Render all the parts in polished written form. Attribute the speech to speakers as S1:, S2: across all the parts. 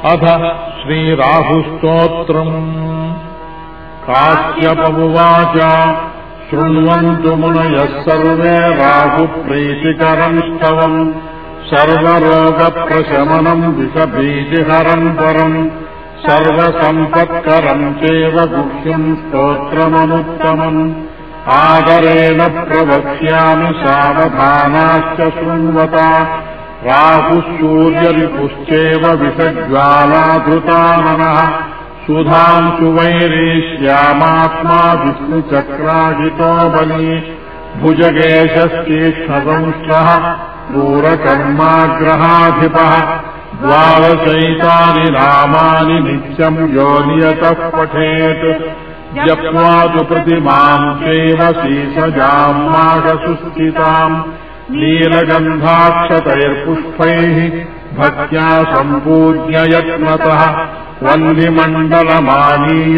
S1: अथ श्रीराहुस्तोत्रम्। काश्यप उवाच शृण्वन्तु मुनयः सर्वे राहुप्रीतिकरम् स्तवम् सर्वरोगप्रशमनम् विषभीतिहरम् परम् सर्वसम्पत्करम् चैव गुह्यम् स्तोत्रमनुत्तमम् आदरेण प्रवक्ष्यामि सावधानाश्च शृण्वता राहुः सूर्यरिपुश्चैव विषज्वालाधृताननः सुधांशुवैरेष्यामात्मा विष्णुचक्राजितो बली भुजगेशस्तीक्ष्णदंष्ट्रः क्रूरकर्माग्रहाधिपः द्वादशैतानि नामानि नित्यम् यो नियतः पठेत् जप्त्वा तु प्रतिमाम् चैव शीशजाम् माघसुस्थिताम् नीलगन्धाक्षतैर्पुष्पैः भक्त्या सम्पूज्य यत्नतः वह्निमण्डलमानीय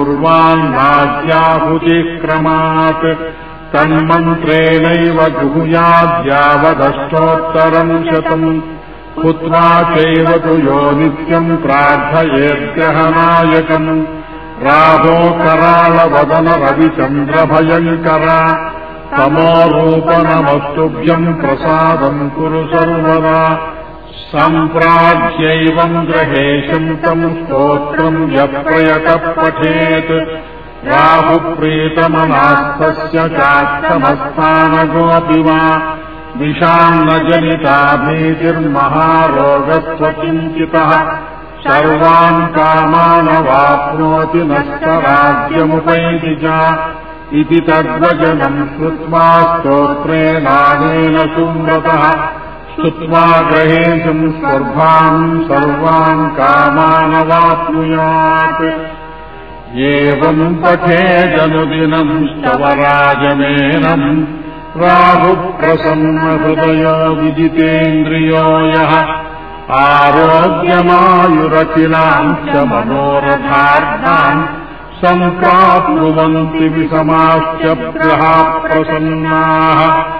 S1: दूर्वान्नाद्याहुतिक्रमात् तन्मन्त्रेणैव जुहुयाद्यावदष्टोत्तरम् शतम् हुत्वा चैव तु यो नित्यम् प्रार्थयेत्यहनायकम् राहो कराळवदन रविचन्द्रभयङ्करा तमोरूपनमस्तुभ्यम् प्रसादम् कुरु सर्वदा सम्प्राज्यैवम् ग्रहेशम् तम् स्तोत्रम् यप्रयतः पठेत् राहुप्रीतमनास्तस्य चात्तमस्थानगोऽपि वा विषान्न जनिता भीतिर्महारोगस्वकिञ्चितः सर्वान् कामानवाप्नोति नष्टराज्यमुपैति च इति तद्वचनम् श्रुत्वा स्तोत्रेणानेन सुम्रतः श्रुत्वा ग्रहेशम् स्वर्भाम् सर्वान् कामानवाप्नुयात् एवम् पठेदनुदिनम् स्तवराजमेनम् राहुप्रसन्नहृदयो विदितेन्द्रियो यः आरोग्यमायुरखिलाम् च मनोरथार्थान् सम्प्राप्नुवन्ति विषमाश्च प्रसन्नाः